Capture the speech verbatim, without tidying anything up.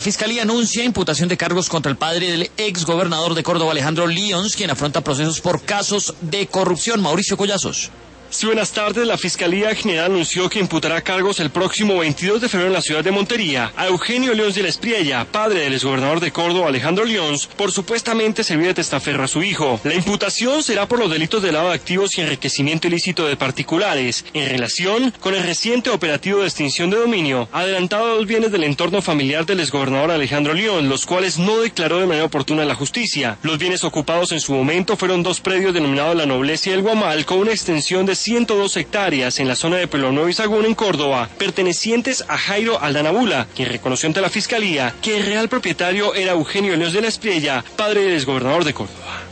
Fiscalía anuncia imputación de cargos contra el padre del ex gobernador de Córdoba, Alejandro Lyons, quien afronta procesos por casos de corrupción. Mauricio Collazos. Sí, buenas tardes. La Fiscalía General anunció que imputará cargos el próximo veintidós de febrero en la ciudad de Montería a Eugenio Lyons de la Espriella, padre del exgobernador de Córdoba, Alejandro Lyons, por supuestamente servir de testaferro a su hijo. La imputación será por los delitos de lavado de activos y enriquecimiento ilícito de particulares, en relación con el reciente operativo de extinción de dominio, adelantado a los bienes del entorno familiar del exgobernador Alejandro Lyons, los cuales no declaró de manera oportuna la justicia. Los bienes ocupados en su momento fueron dos predios denominados La Nobleza y El Guamal, con una extensión de ciento dos hectáreas en la zona de Pueblo Nuevo y Sagún, en Córdoba, pertenecientes a Jairo Aldana Bula, quien reconoció ante la Fiscalía que el real propietario era Eugenio Lyons de la Espriella, padre del exgobernador de Córdoba.